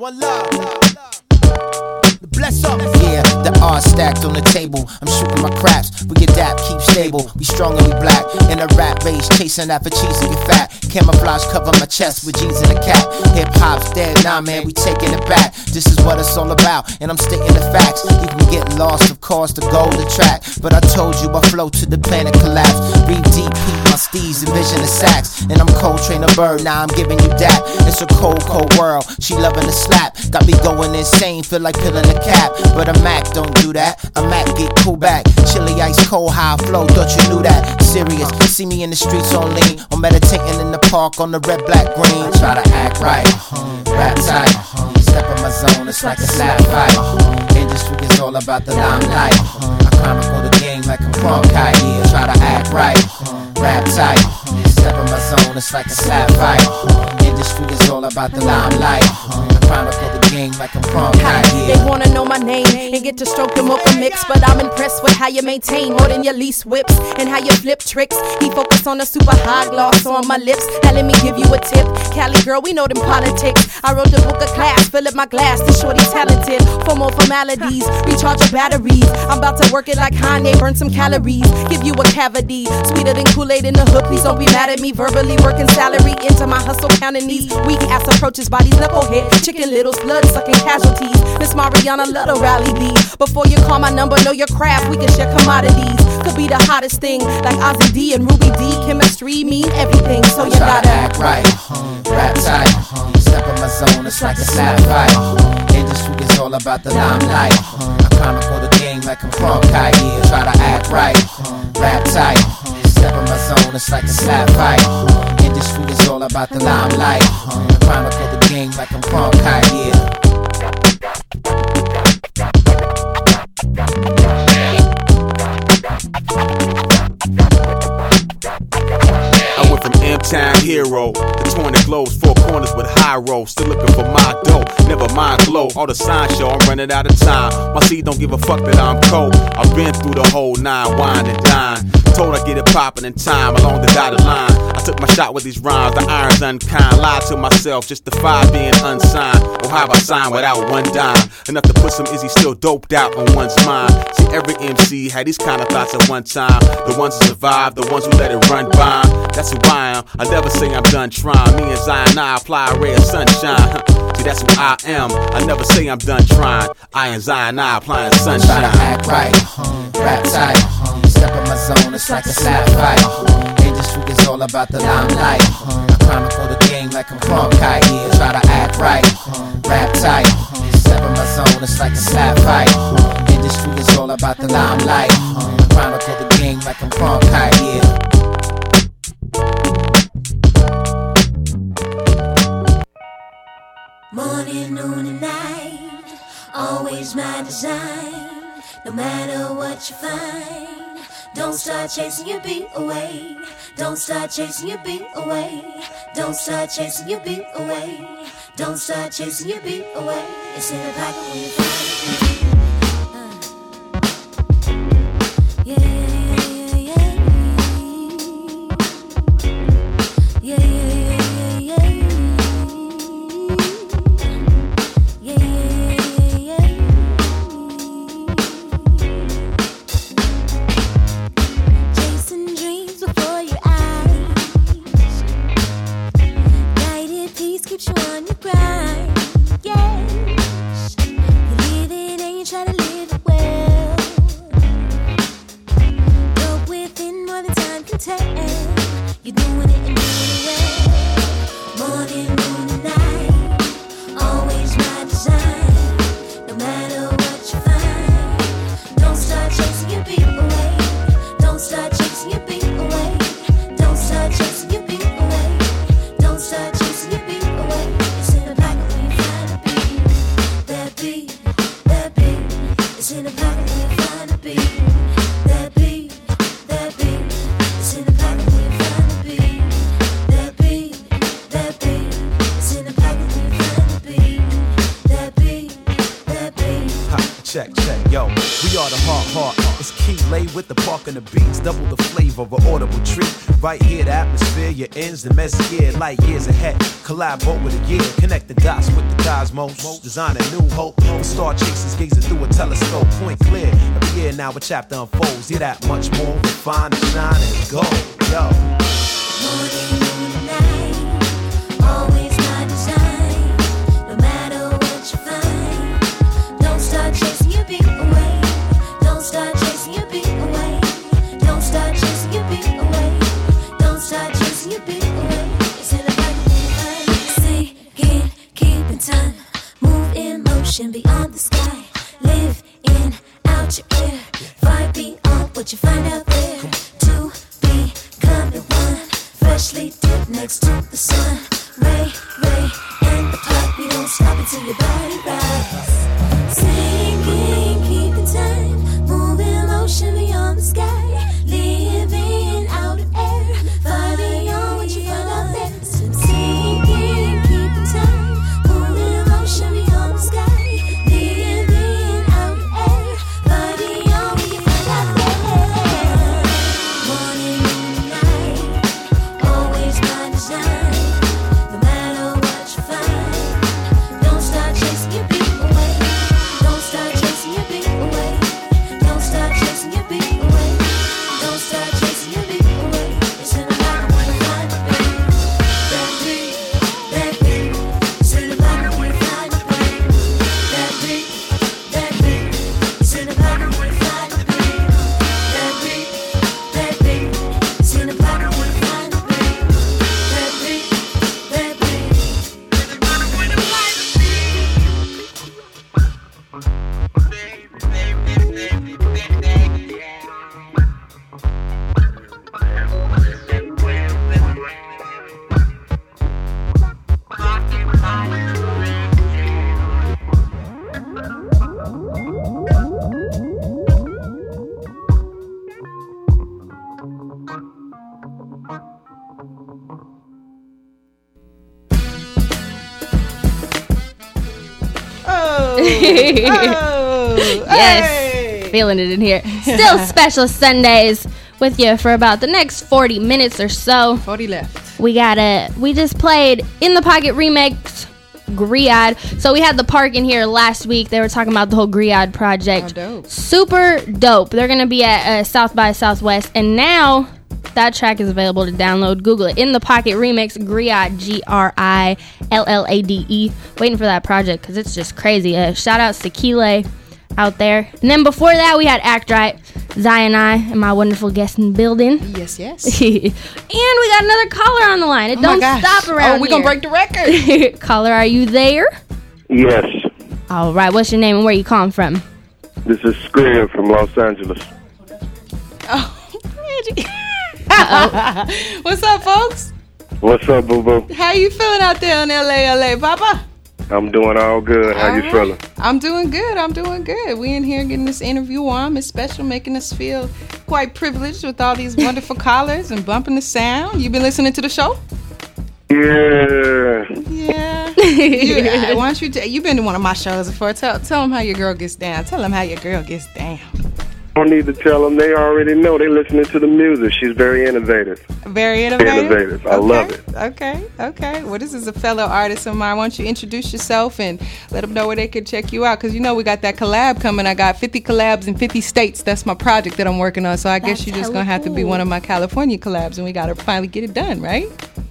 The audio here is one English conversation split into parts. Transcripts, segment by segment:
one love. Bless up. Yeah, the R stacked on the table. I'm shooting my craps. We adapt, keep stable. We strong and we black. In a rap race, chasing after cheese and get fat. Camouflage cover my chest with jeans and a cap. Hip hop's dead, nah man, we taking it back. This is what it's all about, and I'm stating the facts. You can get lost, of course, to go the track. But I told you I flow to the planet collapse. Breathe deep, peep my steeds, envision the sacks. And I'm Cold Train a bird, now I'm giving you that. It's a cold, cold world. She loving the slap. Got me going insane, feel like peeling a cap. But a Mac don't do that. A Mac get cool back. Chilly ice cold, high flow, thought you knew that. Serious, see me in the streets on lean, or meditating in the park on the red, black, green. Try to act right, rap tight. Step in my zone, it's like a slap fight. Industry is all about the limelight. I chronicle the game like a bronchite. Yeah, try to act right, rap tight. Step in my zone, it's like a slap fight. Industry is all about the limelight. I chronicle the game like a bronchite. They wanna know my name and get to stroke them up a mix, but I'm impressed with how you maintain more than your least whips and how you flip tricks. He focused on the super high gloss on my lips. Now let me give you a tip, Cali girl, we know them politics. I wrote the book of class, fill up my glass, the shorty talented. For more formalities, recharge your batteries. I'm about to work it like Kanye, burn some calories, give you a cavity, sweeter than Kool-Aid in the hood. Please don't be mad at me, verbally working salary into my hustle, counting these weak ass approaches, bodies knucklehead, chicken littles, blood sucking casualties. Miss Mariana, let a rally be. Before you call my number, know your craft, we can share commodities. Could be the hottest thing, like Ozzy D and Ruby D. Chemistry mean everything, so you gotta act right, rap tight. Step in my zone, it's like a slap fight. Industry is all about the limelight. I chronicle the game like a bronchite. Yeah, try to act right, rap tight. Step in my zone, it's like a slap fight. Industry is all about the limelight. I chronicle the game like a bronchite. Yeah. I went from M-Town hero to torn the globes, four corners with high roll. Still looking for my dough, never mind glow. All the sign show, I'm running out of time. My seed don't give a fuck that I'm cold. I've been through the whole nine, wine and dine. Told I get it poppin' in time along the dotted line. I took my shot with these rhymes, the iron's unkind. Lied to myself, justify being unsigned. Or how I sign without one dime? Enough to put some Izzy still doped out on one's mind. See, every MC had these kind of thoughts at one time. The ones who survived, the ones who let it run by. That's who I am. I never say I'm done trying. Me and Zion, I apply a ray of sunshine. See, that's who I am. I never say I'm done trying. I and Zion, I applying sunshine. Try to act right, rap tight. Step in my zone, it's like a slap fight. Industry is all about the limelight. I chronicle the game like a bronchite. Yeah, try to act right, rap tight. Step in my zone, it's like a slap fight. Industry is all about the limelight. I chronicle the game like a bronchite. Yeah. Morning, noon, and night, always my design. No matter what you find, don't start chasing your beat away. Don't start chasing your beat away. Don't start chasing your beat away. Don't start chasing your beat away. It's in the pocket when you find it. check. Yo, we are the heart. It's Keeley with the park and the beats. Double the flavor of an audible treat. Right here, the atmosphere, your ends, the messier, light years ahead. Collabo with a year, connect the dots with the cosmos. Design a new hope. For star chasers gazing through a telescope. Point clear, every year now a chapter unfolds. Yeah, that much more refined and shine and go. Yo. Morning, night, always my design. No matter what you find, don't start chasing your beat away. Don't start chasing your beat away. Don't start chasing your beat away. Don't start chasing your beat away. It's in the back of your mind. Singing, keeping time, move in motion beyond the sky. Live in, out your ear, vibe beyond what you find out there. To become one, freshly dipped next to the sun. Ray, and the pop, we don't stop until your body rises. Singing, keeping time, moving motion beyond the sky. Living out of air, far beyond what you find out there. Singing, keeping time, moving motion beyond the sky. Living out of air, far beyond what you find out there. Morning and night, always by design. No matter what you find, don't start chasing your beat away. Don't start chasing your beat away. Don't start chasing your beat away. Don't start chasing your beat away. It's in the back when you find the beat. That beat. It's in the back when you find the beat. That beat. It's in the back when you find the beat. That beat. It's in the back when you find the beat. That beat. Yes, feeling it in here. Still special Sundays with you for about the next 40 minutes or so. 40 left. We just played In the Pocket remix Griot. So we had the park in here last week. They were talking about the whole Griot project. Oh, dope. Super dope. They're gonna be at South by Southwest, and now that track is available to download. Google it. In the Pocket remix Griot, Grillade. Waiting for that project because it's just crazy. Shout outs to Keeley out there. And then before that, we had Act Right, Zion I, and my wonderful guest in the building. Yes. And we got another caller on the line. It don't stop around we're going to break the record. Caller, are you there? Yes. All right. What's your name and where you calling from? This is Scream from Los Angeles. Oh, what's up, folks? What's up, boo-boo? How you feeling out there in LA, Papa? I'm doing all good. How you feeling? I'm doing good. We in here getting this interview on. It's special, making us feel quite privileged with all these wonderful callers and bumping the sound. You been listening to the show? Yeah. Why don't you've been to one of my shows before. Tell them how your girl gets down. Tell them how your girl gets down. I don't need to tell them. They already know. They listening to the music. She's very innovative. Very innovative? I love it. Okay. Well, this is a fellow artist of mine. Why don't you introduce yourself and let them know where they can check you out? Because, we got that collab coming. I got 50 collabs in 50 states. That's my project that I'm working on. So I guess you're just going to have to be one of my California collabs, and we got to finally get it done, right?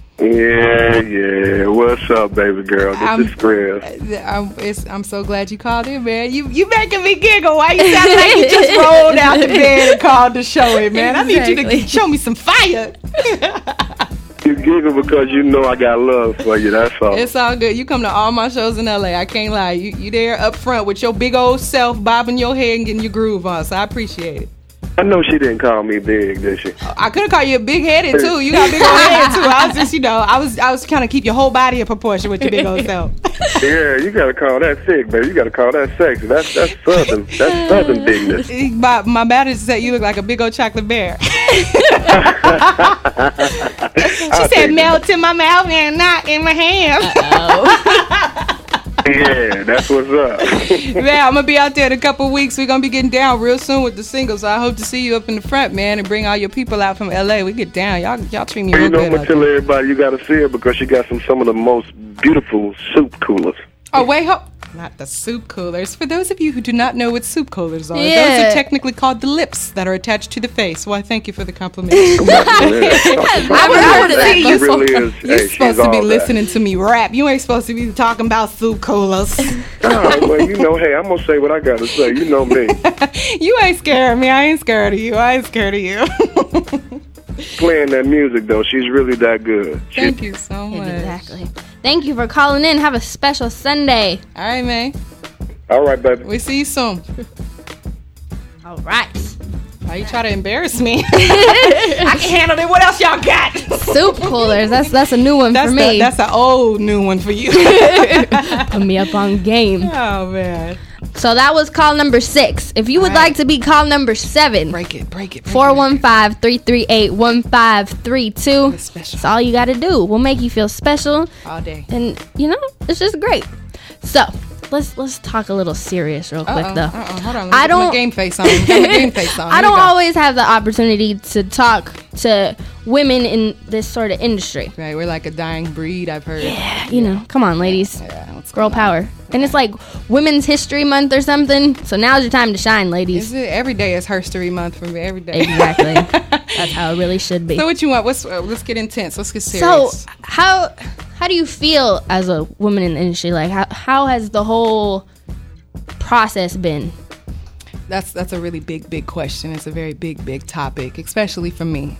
Yeah. What's up, baby girl? This is Chris. I'm so glad you called in, man. You making me giggle. Why you sound like you just rolled out the bed and called to show it, man? Exactly. I need you to show me some fire. You giggle because you know I got love for you. That's all. It's all good. You come to all my shows in LA. I can't lie. You there up front with your big old self, bobbing your head and getting your groove on. So I appreciate it. I know she didn't call me big, did she? I could have called you big headed too. You got big old head too. I was just, I was trying to keep your whole body in proportion with your big old self. Yeah, you gotta call that thick, baby. You gotta call that sexy. That's southern. That's southern bigness. My manager said you look like a big old chocolate bear. She said melt in my mouth and not in my hand. Yeah, that's what's up. Man, I'm gonna be out there in a couple weeks. We're gonna be getting down real soon with the singles. So I hope to see you up in the front, man, and bring all your people out from LA. We get down. Y'all treat me real good. I'm gonna tell everybody you gotta see her because she got some of the most beautiful soup coolers. Oh wait, not the soup coolers. For those of you who do not know what soup coolers are, Yeah. those are technically called the lips that are attached to the face. Why, thank you for the compliment. I've heard of that. She really is. You're Hey, supposed she's to be all listening to me rap. You ain't supposed to be talking about soup coolers. Oh, well, you know, hey, I'm gonna say what I gotta say. You know me. You ain't scared of me. I ain't scared of you. I ain't scared of you. Playing that music though, she's really that good. Thank you so much. Exactly. Thank you for calling in. Have a special Sunday. All right, man. All right, baby. We see you soon. All right. Why you try to embarrass me? I can handle it. What else y'all got? Soup coolers. That's a new one for me. That's an old new one for you. Put me up on game. Oh, man. So that was call number 6. If you would like to be call number 7, Break it. 415-338-1532. Special. That's all you got to do. We'll make you feel special. All day. And, it's just great. So, let's talk a little serious real quick, though. Hold on. I Get don't- my game face on. Get my game face on. I Here don't we go. always have the opportunity to talk to women in this sort of industry. Right, we're like a dying breed, I've heard. Come on, ladies. Yeah, what's Girl going on? power. And it's like Women's History Month or something. So now's your time to shine, ladies. Is it? Every day is Herstory Month for me. Every day. Exactly. That's how it really should be. So what you want? Let's get intense. Let's get So serious. how do you feel as a woman in the industry? Like how has the whole process been? That's a really big question. It's a very big topic, especially for me.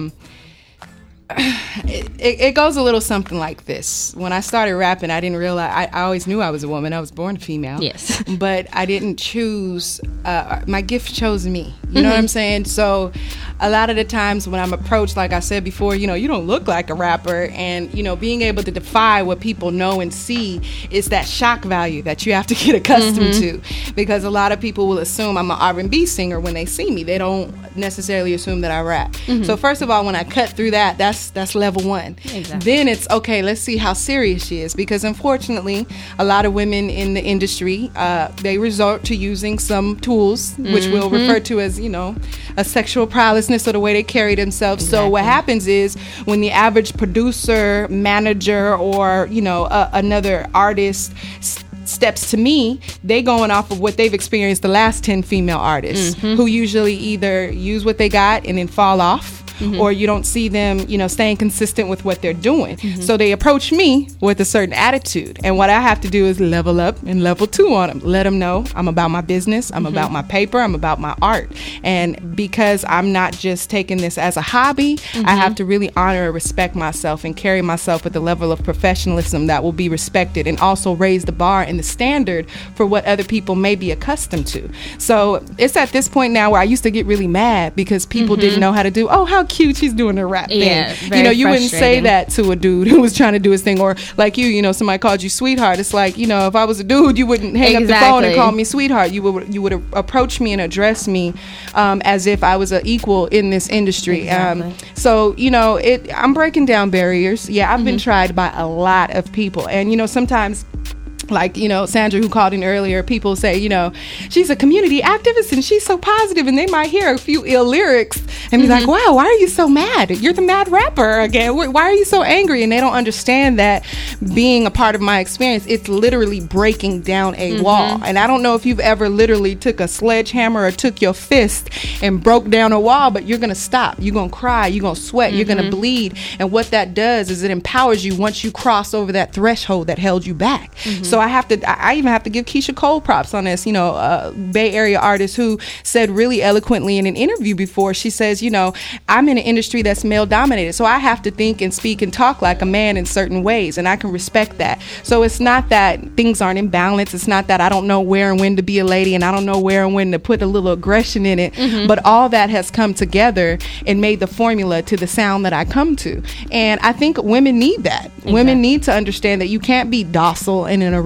It goes a little something like this. When I started rapping, I didn't realize, I always knew I was a woman. I was born female. Yes. But I didn't choose, my gift chose me. You know what I'm saying? So a lot of the times when I'm approached, like I said before, you don't look like a rapper. And, being able to defy what people know and see is that shock value that you have to get accustomed to. Because a lot of people will assume I'm an R&B singer when they see me. They don't necessarily assume that I rap. So first of all, when I cut through that's level one. Exactly. Then it's okay, let's see how serious she is, because unfortunately a lot of women in the industry they resort to using some tools which we'll refer to as a sexual prowessness or the way they carry themselves. So what happens is when the average producer, manager, or another artist steps to me, they going off of what they've experienced the last 10 female artists who usually either use what they got and then fall off, or you don't see them, staying consistent with what they're doing. So they approach me with a certain attitude. And what I have to do is level up and level 2 on them. Let them know I'm about my business. I'm about my paper. I'm about my art. And because I'm not just taking this as a hobby, I have to really honor and respect myself and carry myself with a level of professionalism that will be respected, and also raise the bar and the standard for what other people may be accustomed to. So it's at this point now where I used to get really mad because people didn't know how to do, how cute, she's doing her rap thing. very You wouldn't say frustrating. that to a dude who was trying to do his thing, or like somebody called you sweetheart. It's like, if I was a dude, you wouldn't hang up the phone and Exactly. call me sweetheart. You would approach me and address me as if I was an equal in this industry. Exactly. So I'm breaking down barriers. Yeah, I've been tried by a lot of people, and sometimes, like, Sandra, who called in earlier, people say, she's a community activist and she's so positive, and they might hear a few ill lyrics and be like, wow, why are you so mad? You're the mad rapper again. Why are you so angry? And they don't understand that being a part of my experience, it's literally breaking down a wall. And I don't know if you've ever literally took a sledgehammer or took your fist and broke down a wall, but you're going to stop. You're going to cry. You're going to sweat. You're going to bleed. And what that does is it empowers you once you cross over that threshold that held you back. So I even have to give Keisha Cole props on this, a Bay Area artist who said really eloquently in an interview before, she says, I'm in an industry that's male dominated, so I have to think and speak and talk like a man in certain ways, and I can respect that. So it's not that things aren't in balance. It's not that I don't know where and when to be a lady, and I don't know where and when to put a little aggression in it, but all that has come together and made the formula to the sound that I come to. And I think women need that. Women need to understand that you can't be docile in an arena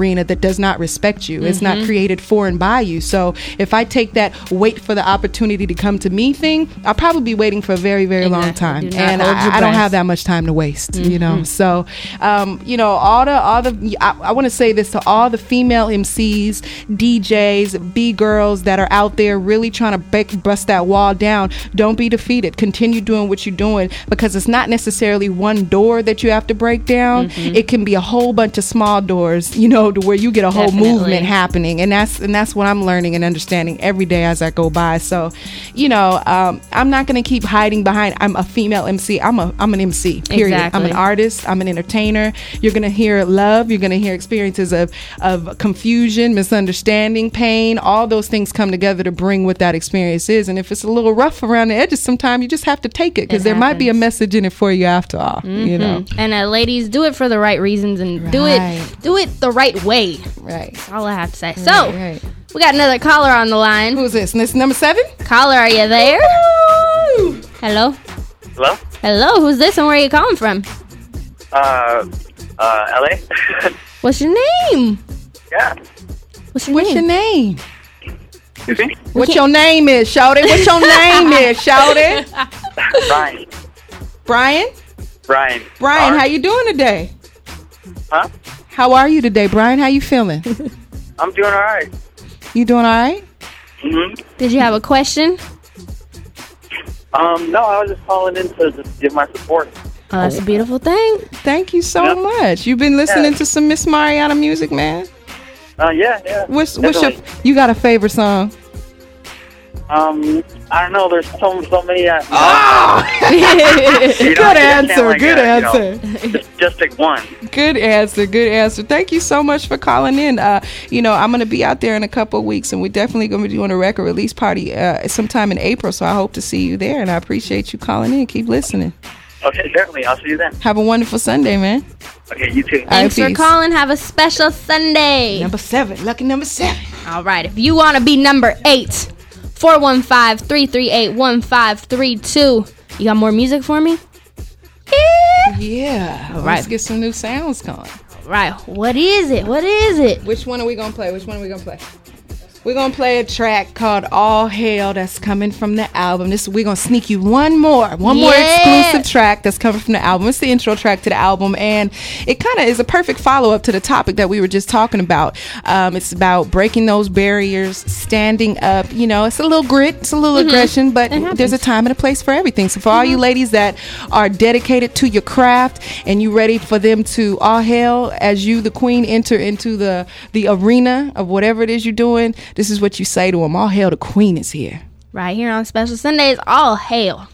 arena that does not respect you. It's not created for and by you. So if I take that wait for the opportunity to come to me thing, I'll probably be waiting for a very, very long time. And I don't have that much time to waste, you know. So, you know, I want to say this to all the female MCs, DJs, B-girls that are out there really trying to bust that wall down. Don't be defeated. Continue doing what you're doing, because it's not necessarily one door that you have to break down. It can be a whole bunch of small doors, you know, to where you get a whole movement happening. And that's what I'm learning and understanding every day as I go by. So, you know, I'm not going to keep hiding behind I'm a female MC. I'm an MC, period. Exactly. I'm an artist. I'm an entertainer. You're going to hear love. You're going to hear experiences of confusion, misunderstanding, pain. All those things come together to bring what that experience is. And if it's a little rough around the edges, sometimes you just have to take it, because there might be a message in it for you after all. You know. And ladies, do it for the right reasons, and do it the right way. Right. That's all I have to say. So we got another caller on the line. Who's this? This is number 7? Caller, are you there? Woo! Hello. Hello. Hello. Who's this, and where are you calling from? LA. What's your name? Yeah. What's your name? Excuse me? What your name is, Shawty? What your name is, Shawty? Brian. Brian? Brian, how you doing today? Huh? How are you today, Brian? How you feeling? I'm doing all right. You doing all right? Did you have a question? No, I was just calling in to just give my support. Oh, that's a beautiful thing. Thank you so much. You've been listening to some Miss Mariana music, man? Yeah. What's you got a favorite song? I don't know. There's so many. Good answer. Good answer. Just pick one. Good answer. Thank you so much for calling in. You know, I'm going to be out there in a couple of weeks, and we're definitely going to be doing a record release party sometime in April. So I hope to see you there, and I appreciate you calling in. Keep listening. Okay, certainly. I'll see you then. Have a wonderful Sunday, man. Okay, you too. Thanks for calling. Have a special Sunday. Number 7. Lucky number 7. All right. If you want to be number 8, 415-338-1532. You got more music for me? Yeah. All right. Let's get some new sounds going. All right. What is it? Which one are we going to play? We're going to play a track called All Hail that's coming from the album. We're going to sneak you one more exclusive track that's coming from the album. It's the intro track to the album, and it kind of is a perfect follow-up to the topic that we were just talking about. It's about breaking those barriers, standing up. You know, it's a little grit, it's a little aggression, but there's a time and a place for everything. So for all you ladies that are dedicated to your craft and you ready for them to all hail as you, the queen, enter into the arena of whatever it is you're doing, this is what you say to them. All hail, the queen is here. Right here on Special Sundays, all hail.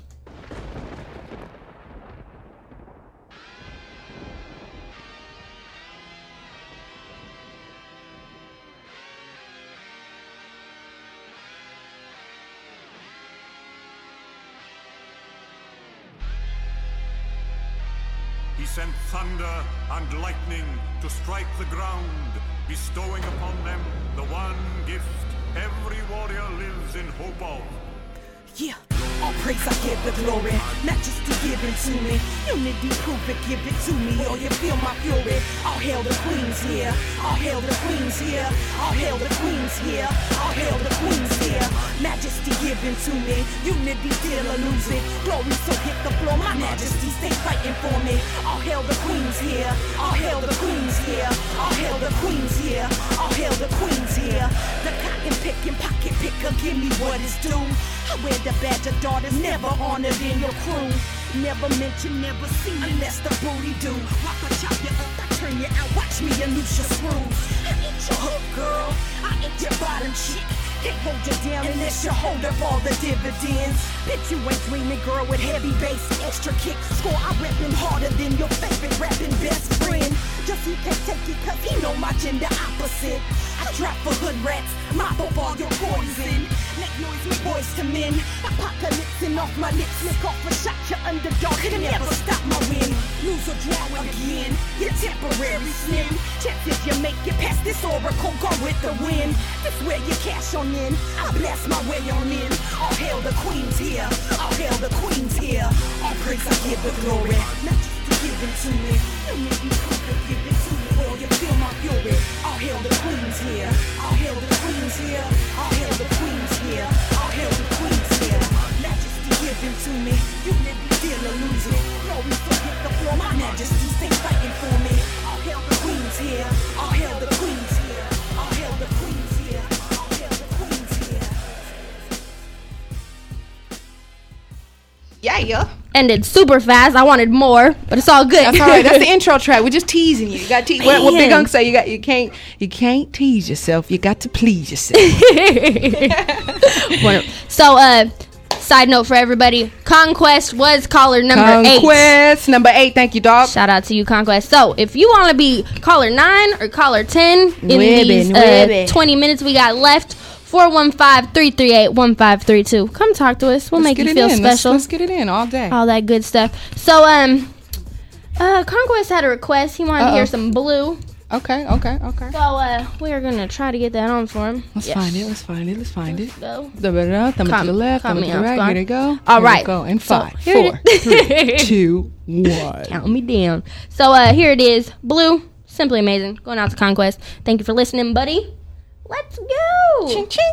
He sent thunder and lightning to strike the ground, bestowing upon them the one gift every warrior lives in hope of. Yeah, all praise I give the glory, majesty given to me. Unity prove it, give it to me, or you feel my fury. All hail the queens here, all hail the queens here, all hail the queens here, all hail the queens here. Majesty given to me, unity till I lose it. Glory so hit the floor, my majesty stay fighting for me. All hail the queens here, all hail the queens here, all hail the queens here, all hail the queens here. The cotton picking, pocket picker, give me what is due. I wear the badge of daughters, never honored in your crew. Never mention, never see, unless the booty do. Rock or chop you up, I turn you out, watch me and loose your screws. I ain't your hook, girl, I ain't your bottom chick. Can't hold you down unless you hold up all the dividends. Bitch, you ain't dreaming, girl, with heavy bass, extra kick. Score, I reppin' harder than your favorite rapping best friend. Just he can't take it cause he know my gender opposite. I trap for hood rats, mop up all your poison. Make noise with boys to men. Apocalypsing off my lips, make off a shot, your underdog can never stop my win. Lose or draw again, you're temporary slim. Chances you make it past this oracle, go with the wind. This where you cash on in, I blast my way on in. All hail the queens here, all hail the queens here. All praise I give the glory, not just to give it to me. You make me prove it, give it to me. All you feel my fury. All hail the queens here. All hail the queens here. All hail the queens here. All hail the queens here. Majesty given to me. You live, feel or lose it. Glory forget the floor. My majesty stay fighting for me. All hail the queens here. All hail the queens here. All hail the queens here. All hail the queens here. Yeah. Ended super fast. I wanted more, but it's all good. That's all right. That's the intro track. We're just teasing you. You got to what Big Unc say. You can't tease yourself. You got to please yourself. So, side note for everybody: Conquest was caller number 8. Conquest number 8. Thank you, dog. Shout out to you, Conquest. So, if you want to be caller 9 or caller 10 in these 20 minutes we got left. 415-338-1532. Come talk to us. We'll make you feel special. Let's get it in all day. All that good stuff. So, Conquest had a request. He wanted to hear some Blue. Okay. So, we're going to try to get that on for him. Let's find it. Let's find it. Go. Thumb to the left, thumb to the right. Here they go. All right. Go. And 5, 4, 3, 2, 1. Count me down. So, here it is. Blue. Simply amazing. Going out to Conquest. Thank you for listening, buddy. Let's go. Ching, ching.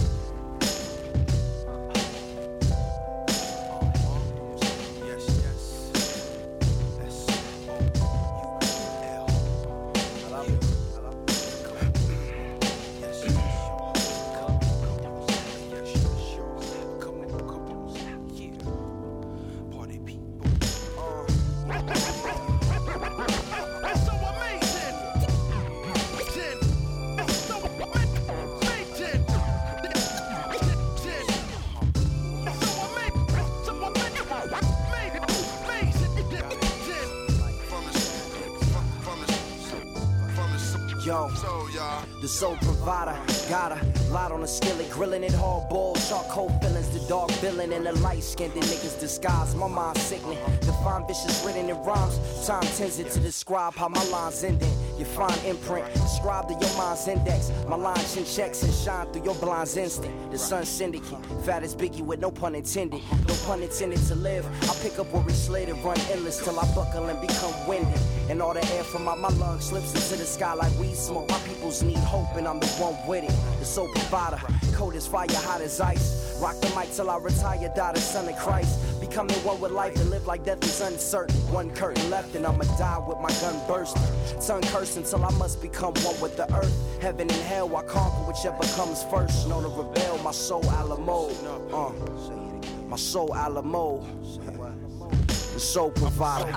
The soul provider, got a lot on the skillet, grilling it hard boiled, charcoal fillings, the dark villain and the light skinned niggas disguise. My mind sickening, define vicious written in rhymes. Time tends it to describe how my lines ending. Your fine imprint, describe to your mind's index. My line chin checks and shine through your blind's instinct. The sun syndicate, fat as Biggie with no pun intended. No pun intended to live. I pick up where we slid and run endless till I buckle and become winded. And all the air from out my lungs slips into the sky like weed smoke. My peoples need hope and I'm the one with it. The soul provider, cold as fire, hot as ice. Rock the mic till I retire, die the son of Christ. Becoming one with life and live like death is uncertain. One curtain left and I'ma die with my gun bursting. Tongue cursing till I must become one with the earth. Heaven and hell, I conquer whichever comes first. Known to rebel, my soul Alamo. My soul Alamo. The soul provider.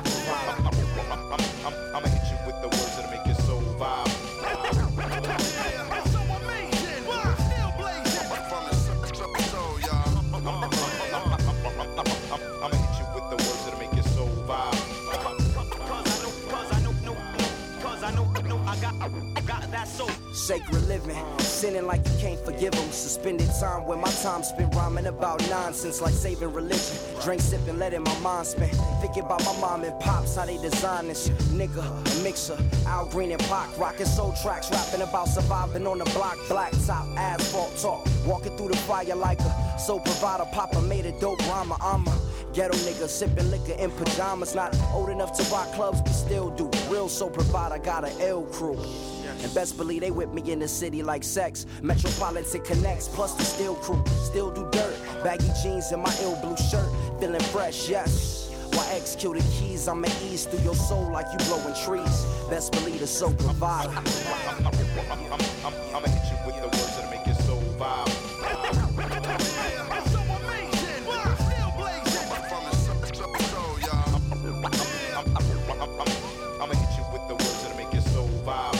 I'ma hit you with the words that'll make your soul vibe. I'ma hit you with the words that'll make your soul vibe. Cause I know I got that soul. Sacred living, sinning like you can't forgive them. Suspended time when my time spent rhyming about nonsense like saving religion. Drink, sipping, letting my mind spin. Thinking about my mom and pops, how they design this nigga, a mixer. Al Green and Pac, rocking soul tracks, rapping about surviving on the block. Black top, asphalt talk, walking through the fire like a soul provider. Papa made a dope rhymer, I'm a ghetto nigga, sipping liquor in pajamas. Not old enough to rock clubs, but still do. Real soul provider, got an L crew. And best believe they whip me in the city like sex. Metropolitan connects, plus the steel crew. Still do dirt, baggy jeans and my ill blue shirt. Feeling fresh, yes. While execute the keys, I'ma ease through your soul like you blowing trees. Best believe the soul provider. I'ma hit you with the words that'll make your soul vibe. I'ma hit you with the words that'll make your soul vibe.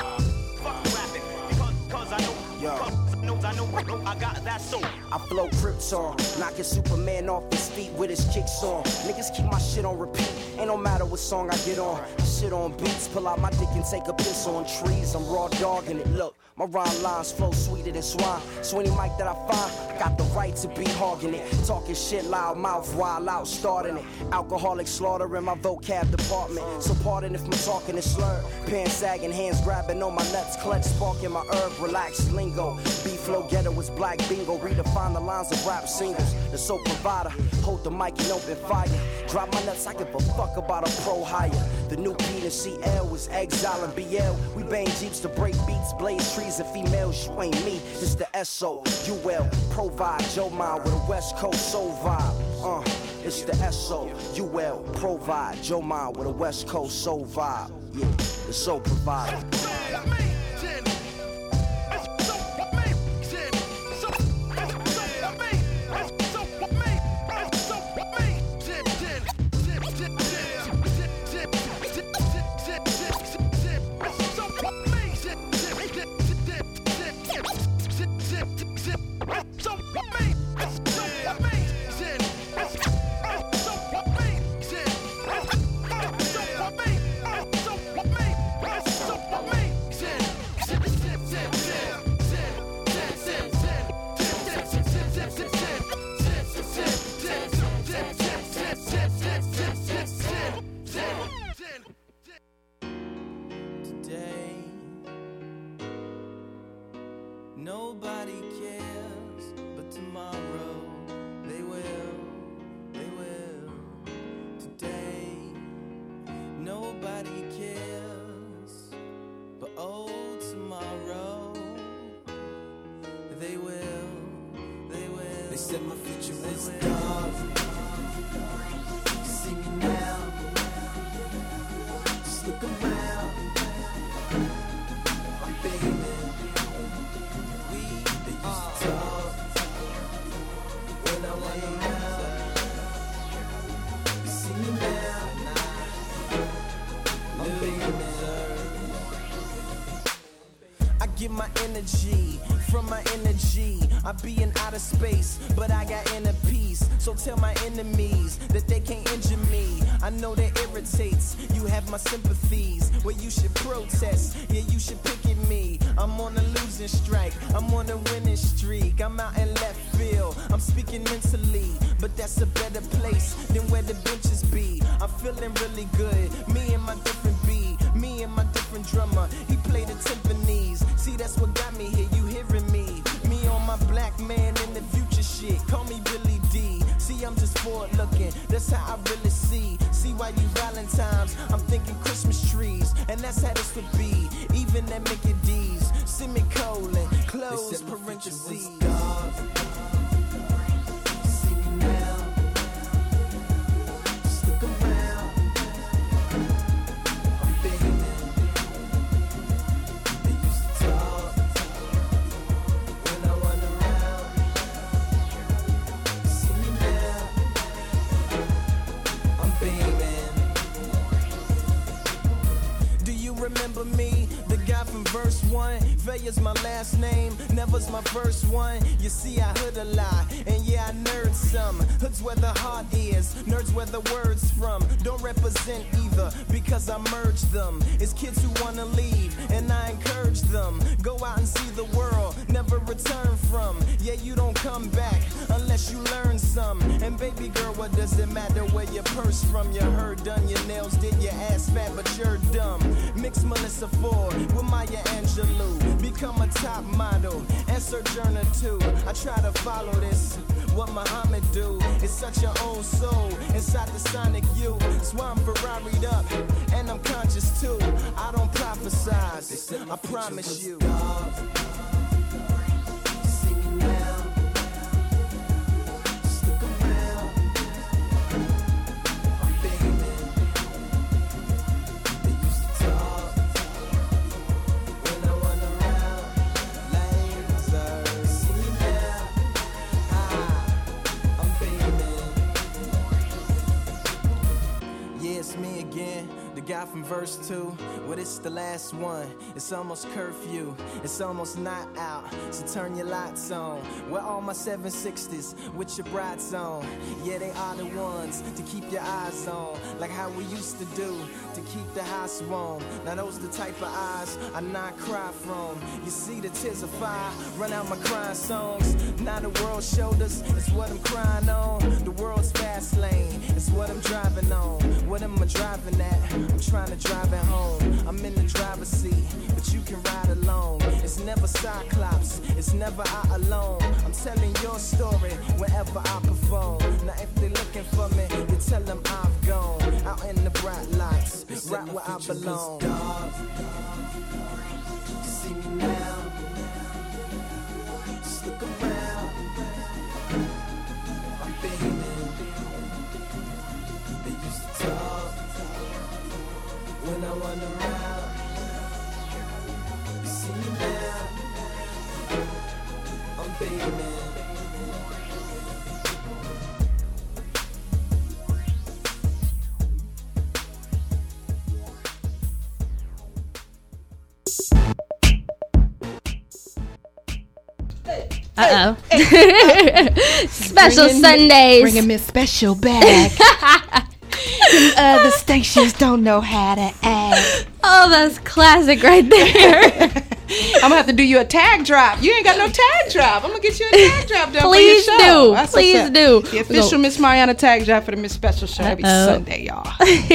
I got that soul. I flow Krypton, knocking Superman off his feet with his kicks on. Niggas keep my shit on repeat. Ain't no matter what song I get on. I shit on beats, pull out my dick and take a piss on trees. I'm raw dogging it. Look, my rhyme lines flow sweeter than swine. So any mic that I find, I got the right to be hogging it. Talking shit loud mouth, wild out, starting it. Alcoholic slaughter in my vocab department. So pardon if my talking is slurred. Pants sagging, hands grabbing on my nuts, clutch sparking my herb, relaxed lingo. B-flow ghetto is black bingo. Redefine the lines of rap singles. The soul provider, hold the mic and open fire. Drop my nuts, I give a fuck talk about a pro hire. The new beat in CL was Exile and BL. We bang Jeeps to break beats, blaze trees and females. You ain't me, it's the SOUL. Provide Joe Mind with a West Coast soul vibe. It's the SOUL. Provide Joe Mind with a West Coast soul vibe. Yeah, the soul provider. Nobody cares, but tomorrow they will. Today, nobody cares, but oh, tomorrow they will. They said my future was dark. See me now, just look around. I'm baby. I get my energy from my energy. I be in outer space, but I got inner peace. So tell my enemies that they can't injure me. I know that irritates, you have my sympathies. Well, you should protest, yeah, you should pick at me. I'm on a losing strike, I'm on a winning streak. I'm out in left field, I'm speaking mentally, but that's a better place than where the benches be. I'm feeling really good, me and my different beat, me and my different drummer. He played the timpanis, see that's what got me here, you hearing me. Me on my black man in the future shit, call me Billy D. See, I'm just forward looking, that's how I really see. See why you Valentine's, I'm thinking Christmas trees, and that's how this would be. Even at Mickey D's, semicolon, close parentheses. See me now, just look around. I'm baby. They used to talk when I went around. See me now, I'm baby. Do you remember me? The guy from verse 1. Failure's my last name, never's my first one. You see, I hood a lot, and yeah, I nerd some. Hood's where the heart is, nerds where the words from. Don't represent either, because I merge them. It's kids who wanna leave, and I encourage them. Go out and see the world, never return from. Yeah, you don't come back, unless you learn some. And baby girl, what does it matter where your purse from? Your hair done, your nails did, your ass fat, but you're dumb. Mix Melissa Ford with Maya Angelou. Become a top model and Sojourner too. I try to follow this, what Muhammad do. It's such your own soul inside the sonic you. That's why I'm Ferrari'd up and I'm conscious too. I don't prophesize, I promise you. See me now, just look around. I'm baby. They used to talk when I went around. Laser, see me now, I'm baby. Yeah, it's me again, the guy from verse 2. Well, it's the last one. It's almost curfew, it's almost not out, so turn your lights on. Where all my 760s with your brights on? Yeah, they are the ones to keep your eyes on, like how we used to do to keep the house warm. Now those the type of eyes I not cry from. You see the tears of fire run out my crying songs. Now the world's shoulders is what I'm crying on. The world's fast lane, it's what I'm driving on. What am I driving at? I'm trying to drive it home. I'm in the driver's seat, but you can ride along. It's never never Cyclops, it's never I alone. I'm telling your story wherever I perform. Now if they looking for me, you tell them I've gone. Out in the bright lights, right where I belong. See me now, just look around. I'm beaming. They used to talk when I run around. You see me now, I'm beaming. Uh-oh. Special Sundays. Bringing Miss Special back. Other stations don't know how to act. Oh, that's classic right there. I'm gonna have to do you a tag drop. You ain't got no tag drop. I'm gonna get you a tag drop done. Please for your show. do. That's Please do. The official Miss Mariana tag drop for the Miss Special show every Sunday, y'all.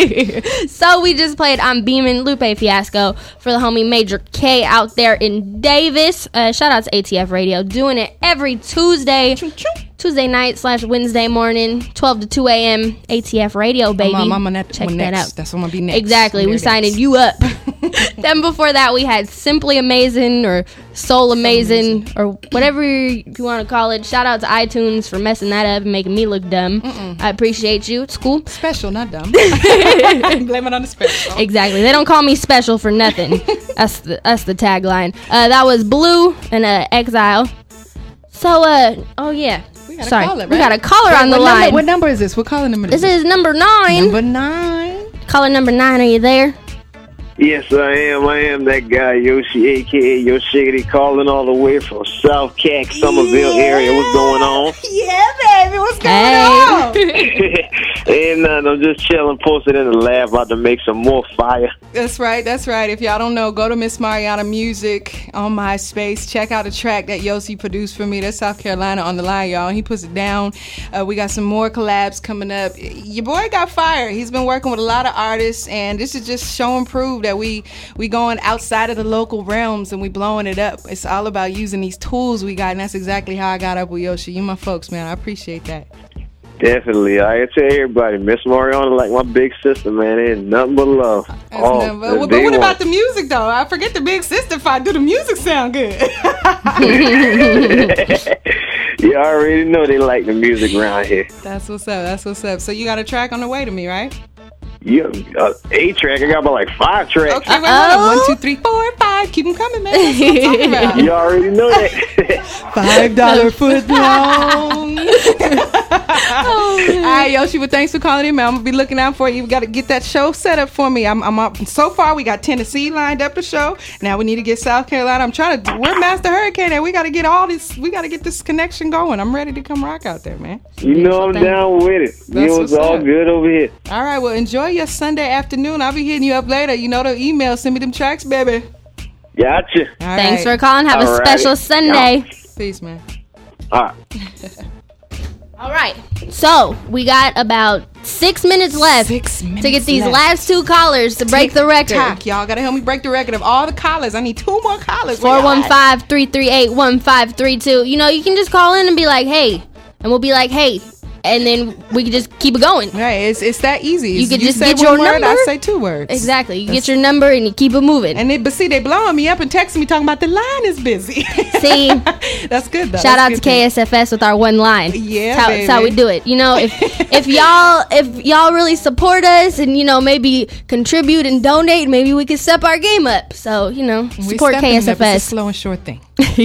So we just played I'm Beaming Lupe Fiasco for the homie Major K out there in Davis. Shout out to ATF Radio, doing it every Tuesday. Tuesday night / Wednesday morning, 12 to 2 a.m. ATF Radio, baby. Check that out. That's what I'm gonna be next. Exactly. We signing you up. Then before that, we had Simply Amazing or Soul Amazing or whatever you want to call it. Shout out to iTunes for messing that up and making me look dumb. I appreciate you. It's cool. Special, not dumb. Blame it on the special. Exactly. They don't call me special for nothing. That's the tagline. That was Blue and Exile. So, oh yeah. We got a caller on the line. What number is this? What caller number is this? This is number 9. Number 9. Caller number 9, are you there? Yes, I am. I am that guy, Yoshi, a.k.a. Yoshigity, calling all the way from South Cac, Somerville area. What's going on? Yeah, baby. What's going on? Ain't nothing. I'm just chilling, posted in the lab, about to make some more fire. That's right. That's right. If y'all don't know, go to Miss Mariana Music on MySpace. Check out a track that Yoshi produced for me. That's South Carolina on the line, y'all. He puts it down. We got some more collabs coming up. Your boy got fired. He's been working with a lot of artists, and this is just show and prove that we going outside of the local realms and we blowing it up. It's all about using these tools we got, and that's exactly how I got up with Yoshi. You my folks, man. I appreciate that. Definitely. I tell everybody, Miss Mariana like my big sister, man. Ain't nothing but love. But what about the music, though? I forget the big sister if I do the music sound good. You already know they like the music around here. That's what's up. That's what's up. So you got a track on the way to me, right? Yeah, 8 track. I got about like 5 tracks. Okay, wait. 1, 2, 3, 4, 5. Keep them coming, man. That's what I'm talking about. You already know that. $5 foot long. All right, Yoshi, well, thanks for calling in, man. I'm gonna be looking out for you. You got to get that show set up for me. I'm up. So far, we got Tennessee lined up to show. Now we need to get South Carolina. I'm trying to. We're Master Hurricane, and we got to get all this. We got to get this connection going. I'm ready to come rock out there, man. You know I'm down with it. You know it's all good over here. All right, well, enjoy your Sunday afternoon. I'll be hitting you up later. You know the email. Send me them tracks, baby. Gotcha. Thanks for calling. Have a special Sunday. Peace, man. All right. All right. So we got about 6 minutes left to get these last 2 callers to break the record. Y'all gotta help me break the record of all the callers. I need 2 more callers. 415-338-1532. You know, you can just call in and be like, hey, and we'll be like, hey. And then we can just keep it going. Right, it's that easy. You could just say get your one word, number. I say 2 words. Exactly. You get your number and you keep it moving. And but see, they blowing me up and texting me talking about the line is busy. See, that's good though. Shout out to KSFS with our one line. Yeah, that's how we do it. You know, if y'all really support us and maybe contribute and donate, maybe we could step our game up. So support KSFS. It's a slow and short thing.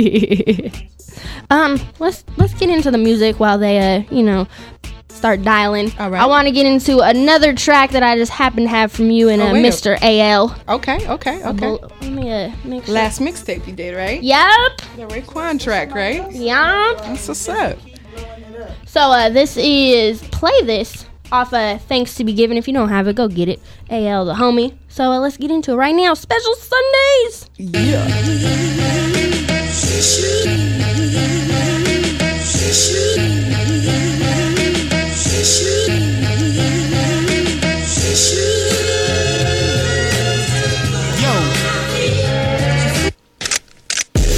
Let's get into the music while they start dialing. All right. I want to get into another track that I just happen to have from you and Mr. AL. Okay. Let me make sure. Last mixtape you did, right? Yep. The Raekwon track, right? Yep. That's what's up. So this is Play This off Thanks to Be Given. If you don't have it, go get it. AL the homie. So let's get into it right now. Special Sundays. Yeah.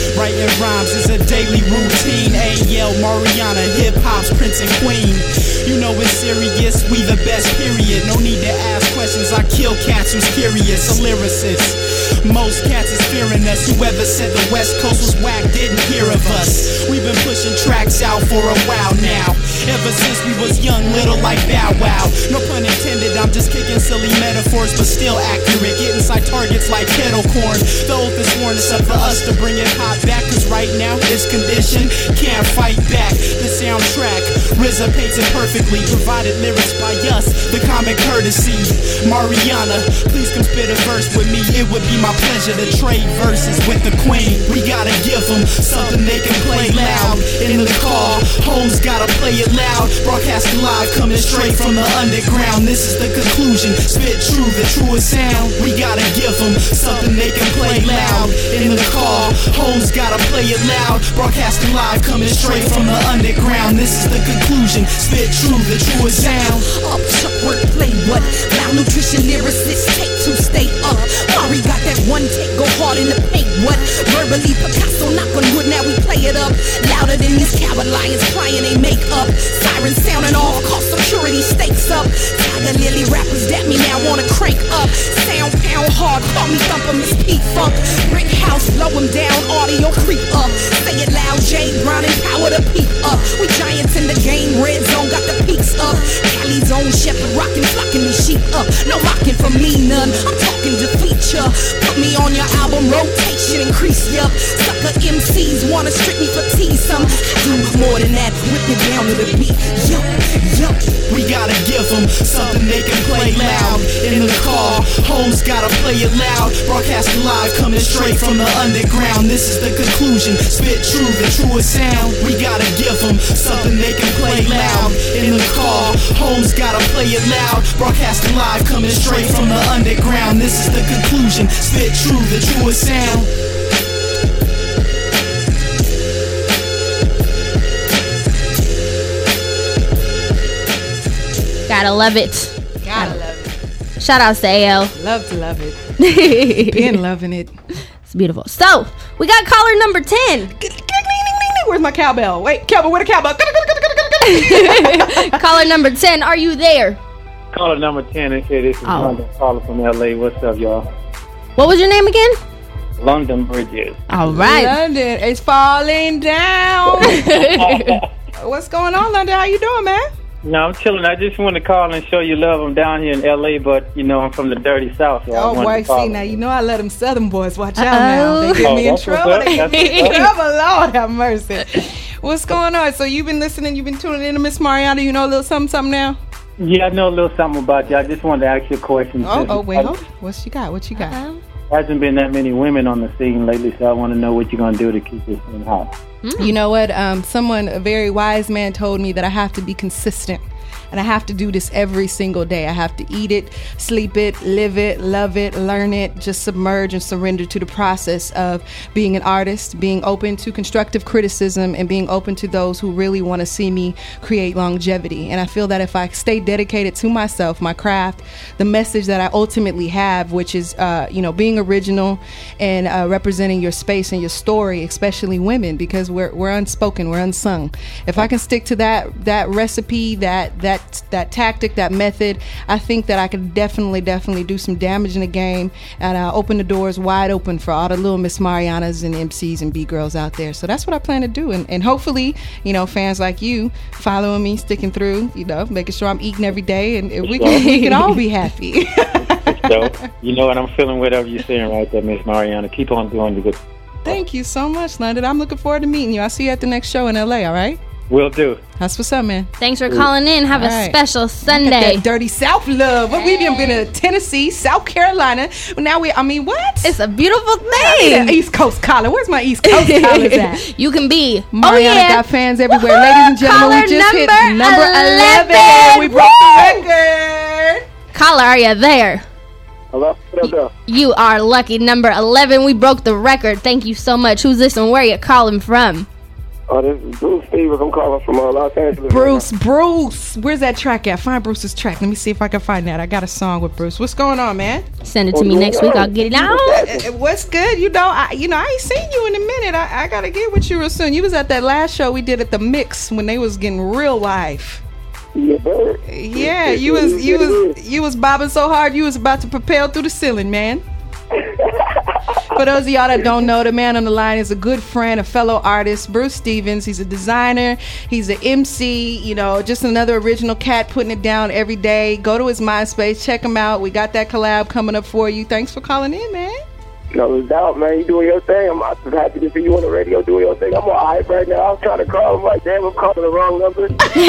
Writing rhymes is a daily routine. A.L. Mariana, hip hop's prince and queen. You know it's serious, we the best, period. No need to ask questions, I kill cats who's curious. A lyricist, most cats is fearing us. Whoever said the West Coast was whack didn't hear of us. We've been pushing tracks out for a while now, ever since we was young, little like Bow Wow. No pun intended, I'm just kicking silly metaphors, but still accurate. Get inside targets like kettle corn. The oath is sworn, it's up for us to bring it hot back, cause right now this condition can't fight back. The soundtrack, RZA paints it perfectly, provided lyrics by us, the comic courtesy. Mariana, please come spit a verse with me. It would be my pleasure to trade verses with the queen. We gotta give them something they can play loud in the car. Homes gotta play it loud. Broadcasting live, coming straight from the underground. This is the conclusion. Spit true, the truest sound. We gotta give them something they can play loud in the car. Homes gotta play it loud. Broadcasting live, coming straight from the underground. This is the conclusion. Spit true, the truest sound. Up, chuck, work, play what? Malnutrition lyricists take to stay up. Mari got that one take, go hard in the paint. What? Verbally, Picasso, knock on wood, now we play it up. Louder than these coward lions crying they make up. Sirens sounding off, call security stakes up. Tiger Lily rappers that me now wanna crank up. Sound pound hard, call me thumper, Miss Pete Funk. Brick house, blow them down, audio creep up. Say it loud, Jay Brown and power to peep up. We giants in the game, red zone got the peaks up. Cali's own shepherd rockin', flocking these sheep up. No mocking from me none, I'm talking to feature. Put me on your album rotation, increase ya. Sucker MCs wanna strip me for tease some. I do more than that, whip it down to the beat. Yup, yup. We gotta give them something they can play loud in the car. Homes gotta play it loud. Broadcasting live, coming straight from the underground. This is the conclusion. Spit true, the truest sound. We gotta give them something they can play loud in the car. Homes gotta play it loud. Broadcasting live, coming straight from the underground. This is the conclusion. Spit true, the truest sound. Gotta love it. Gotta love it. Shout outs to AL. Love to love it. Been loving it. It's beautiful. So, we got caller number 10. Where's my cowbell? Wait, cowbell, where the cowbell? Caller number 10, are you there? Caller number 10, they say this is London caller from LA. What's up, y'all? What was your name again? London Bridges. All right. London is falling down. What's going on, London? How you doing, man? No, I'm chilling. I just want to call and show you love. I'm down here in LA, but, you know, I'm from the dirty South. So oh, boy, see, now, you know I let them Southern boys watch out now. They get me in trouble. They get me in trouble. Lord have mercy. What's going on? So you've been listening, you've been tuning in to Miss Mariana. You know a little something now? Yeah, I know a little something about you. I just wanted to ask you a question. Wait, hold on. What you got? There hasn't been that many women on the scene lately, so I want to know what you're going to do to keep this thing hot. You know what? A very wise man told me that I have to be consistent. And I have to do this every single day. I have to eat it, sleep it, live it, love it, learn it, just submerge and surrender to the process of being an artist, being open to constructive criticism, and being open to those who really want to see me create longevity. And I feel that if I stay dedicated to myself, my craft, the message that I ultimately have, which is, being original and representing your space and your story, especially women, because we're unspoken, we're unsung. If I can stick to that recipe, that tactic, that method, I think that I could definitely do some damage in the game and open the doors wide open for all the little Miss Marianas and MCs and B-girls out there. So that's what I plan to do. And hopefully, fans like you following me, sticking through, making sure I'm eating every day, and we can all be happy. So, and I'm feeling whatever you're saying right there, Miss Mariana. Keep on doing the good. Thank you so much, London. I'm looking forward to meeting you. I'll see you at the next show in LA, all right? Will do. That's what's up, man. Thanks for calling in. Have a special Sunday. That dirty South love. Well, we've been to Tennessee, South Carolina. Now what? It's a beautiful thing. East Coast collar. Where's my East Coast collars at? You can be. Mariana got fans everywhere. Ladies and gentlemen, we just hit number 11. We broke the record. Caller, are you there? Hello? You are lucky. Number 11. We broke the record. Thank you so much. Who's this and where are you calling from? Oh, this is Bruce Stevens. I'm calling from Los Angeles. Bruce. Where's that track at? Find Bruce's track. Let me see if I can find that. I got a song with Bruce. What's going on, man? Send it to me next week. I'll get it out. What's good? I ain't seen you in a minute. I gotta get with you real soon. You was at that last show we did at the Mix when they was getting real live. Yeah, you was bobbing so hard you was about to propel through the ceiling, man. For those of y'all that don't know, the man on the line is a good friend, a fellow artist, Bruce Stevens. He's a designer. He's an MC, just another original cat putting it down every day. Go to his MySpace, check him out. We got that collab coming up for you. Thanks for calling in, man. No doubt, man. You doing your thing. I'm just happy to see you on the radio doing your thing. I'm all hype right now. I was trying to call him like, damn, I'm calling the wrong number.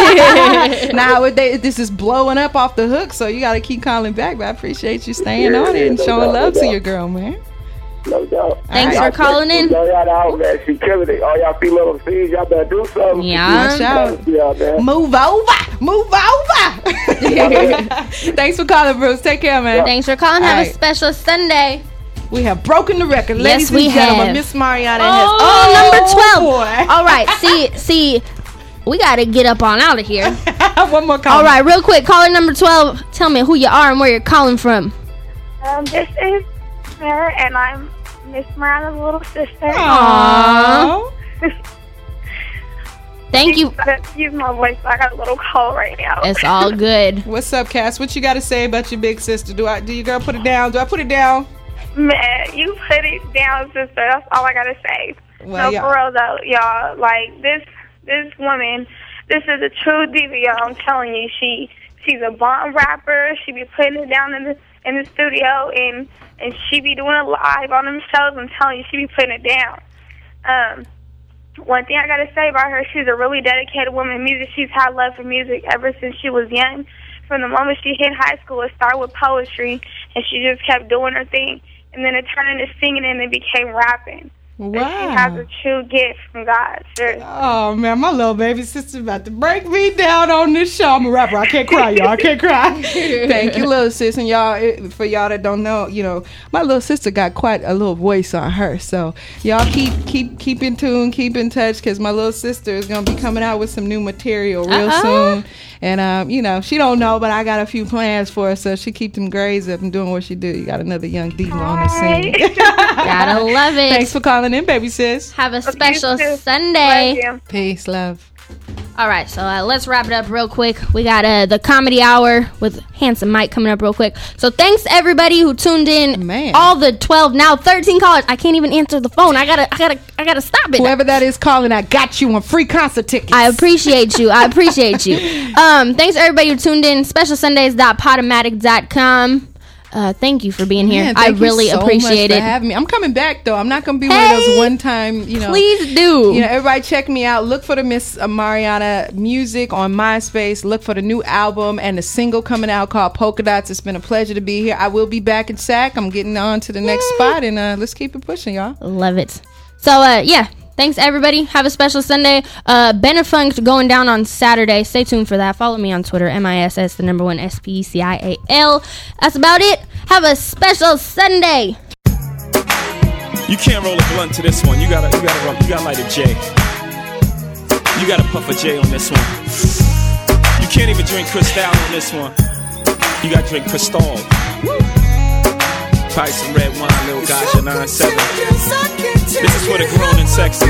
This is blowing up off the hook, so you got to keep calling back. But I appreciate you staying on it and showing love to your girl, man. No doubt. Thanks for calling in. Y'all out, man. She killing it. All y'all female MCs, y'all better do something. Yeah. Move over. Thanks for calling, Bruce. Take care, man. Thanks for calling. Have a special Sunday. We have broken the record. Yes, Ladies and gentlemen, have. Miss Mariana number 12. Boy. All right. See, we got to get up on out of here. One more call. All right, real quick. Caller number 12. Tell me who you are and where you're calling from. This is Sarah, and I'm Miss Mariana's little sister. Aww. Thank you. Excuse my voice. I got a little cold right now. It's all good. What's up, Cass? What you got to say about your big sister? Do your girl put it down? Do I put it down? Man, you put it down, sister. That's all I gotta say. Well, no, for real though, y'all. Like this woman, this is a true diva, y'all. I'm telling you, she's a bomb rapper. She be putting it down in the studio, and she be doing it live on them shows. I'm telling you, she be putting it down. One thing I gotta say about her, she's a really dedicated woman in music. She's had love for music ever since she was young. From the moment she hit high school, it started with poetry, and she just kept doing her thing. And then it turned into singing, and it became rapping. Wow. So she has a true gift from God. Seriously. Oh, man, my little baby sister's about to break me down on this show. I'm a rapper. I can't cry, y'all. I can't cry. Thank you, little sis. And y'all, for y'all that don't know, my little sister got quite a little voice on her. So y'all keep in tune, keep in touch, because my little sister is going to be coming out with some new material real soon. And, she don't know, but I got a few plans for her, so she keep them grades up and doing what she do. You got another young diva on the scene. Gotta love it. Thanks for calling in, baby sis. Have a special Sunday. Peace, love. All right, so let's wrap it up real quick. We got the comedy hour with Handsome Mike coming up real quick. So thanks to everybody who tuned in. Man, all the 12, now 13 callers. I can't even answer the phone. I gotta stop it. Whoever that is calling, I got you on free concert tickets. I appreciate you. Thanks to everybody who tuned in. SpecialSundays.podomatic.com. Thank you for being here. I really appreciate it. For having me. I'm coming back though. I'm not gonna be one of those one time. Please do. Everybody check me out. Look for the Miss Mariana music on MySpace. Look for the new album and the single coming out called Polka Dots. It's been a pleasure to be here. I will be back in SAC. I'm getting on to the next spot, and let's keep it pushing, y'all. Love it. So yeah. Thanks, everybody. Have a special Sunday. Benefunk going down on Saturday. Stay tuned for that. Follow me on Twitter, MISS, the number 1 SPECIAL. That's about it. Have a special Sunday. You can't roll a blunt to this one. You gotta light a J. You gotta puff a J on this one. You can't even drink Cristal on this one. You gotta drink Cristal. Probably some red wine, little gotcha 9-7. This is for the grown and sexy.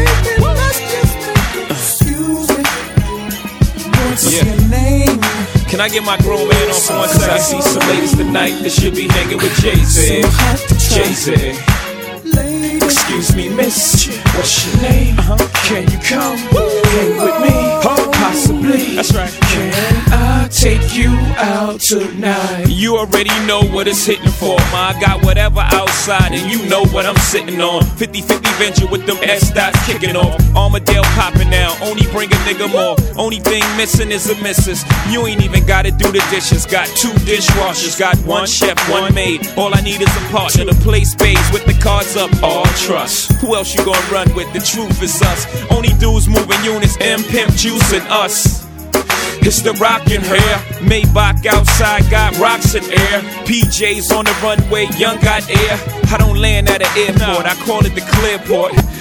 Yeah. Can I get my grown man on for 1 second? I see some ladies tonight that should be hanging with Jay-Z. Jay-Z. Excuse me, miss, what's your name? Can you come hang with me? Possibly. That's right. Can I take you out tonight? You already know what it's hitting for, ma. I got whatever outside and you know what I'm sitting on. 50-50 venture with them S-dots kicking off. Armadale popping now, only bring a nigga more. Only thing missing is a missus. You ain't even gotta do the dishes. Got 2 dishwashers, got 1 chef, 1 maid. All I need is a partner to play spades with the cards up. All trust. Who else you gonna run with? The truth is us. Only dudes moving units, M-Pimp, Juice, and us. It's the rockin' hair. Maybach outside got rocks in air. PJs on the runway, young got air. I don't land at an airport, I call it the Clearport.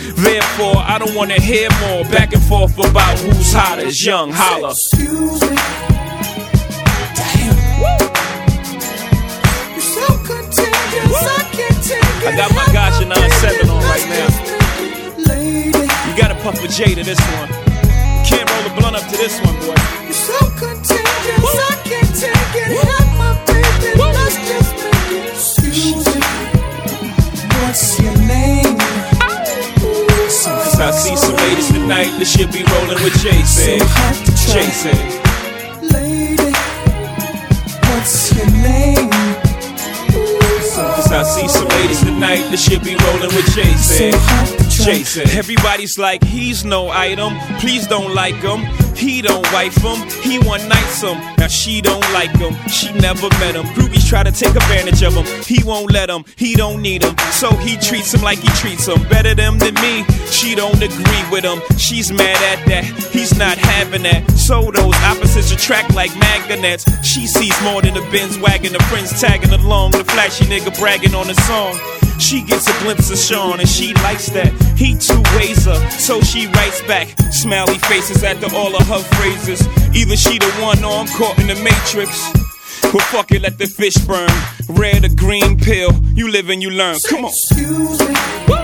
Therefore, I don't wanna hear more back and forth about who's hotter. Young, holla. Excuse me. Damn. You're so contagious, I can't take it. I got my Gotcha 9-7 on right now. You gotta puff a J to this one. Can't roll a blunt up to this one, boy. You're so contagious, I can't take it. Help my baby, let's just make it. Excuse me. What's your name? Cause I see some ladies tonight that should be rolling with Jason. Jason. Lady, what's your name? Cause I see some ladies tonight that should be rolling with Jason. Jason. Everybody's like, he's no item. Please don't like him. He don't wife him. He one nights him. Now she don't like him. She never met him. Groupies try to take advantage of him. He won't let him. He don't need him. So he treats him like he treats him. Better them than me. She don't agree with him. She's mad at that. He's not having that. So those opposites attract like magnets. She sees more than a Benz wagon. The friends tagging along. The flashy nigga bragging on the song. She gets a glimpse of Sean and she likes that. He two-ways her, so she writes back. Smiley faces after all of her phrases. Either she the one or I'm caught in the matrix. Well, fuck it, let the fish burn. Red or green pill, you live and you learn. Come on. Excuse me.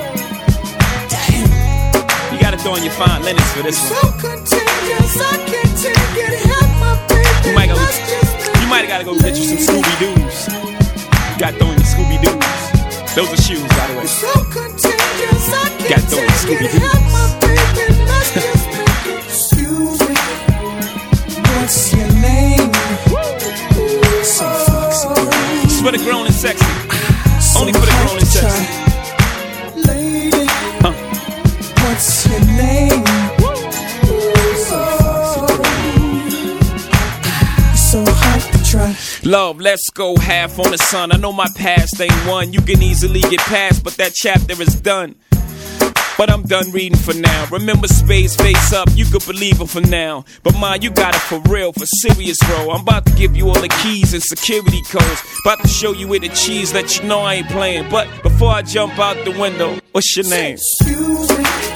You gotta throw in your fine linens for this one. So contagious, I can't take it. Help my baby, You might gotta go get you some Scooby-Doos. You gotta throw in your Scooby-Doos. Those are shoes, by the way. So contagious, I Got can't those take it. Scooby-Doos. Help my baby, let's just make it. Excuse me. What's your name? So foxy girl. It's for the grown and sexy. Only for the grown and sexy. Lady, what's your name? So foxy girl. So hot to try. Love, let's go half on the sun. I know my past ain't one you can easily get past, but that chapter is done. But I'm done reading for now. Remember Spades face up, you could believe her for now. But mine, you got it for real, for serious, bro. I'm about to give you all the keys and security codes. About to show you where the cheese, let you know I ain't playing. But before I jump out the window, what's your name? Excuse me.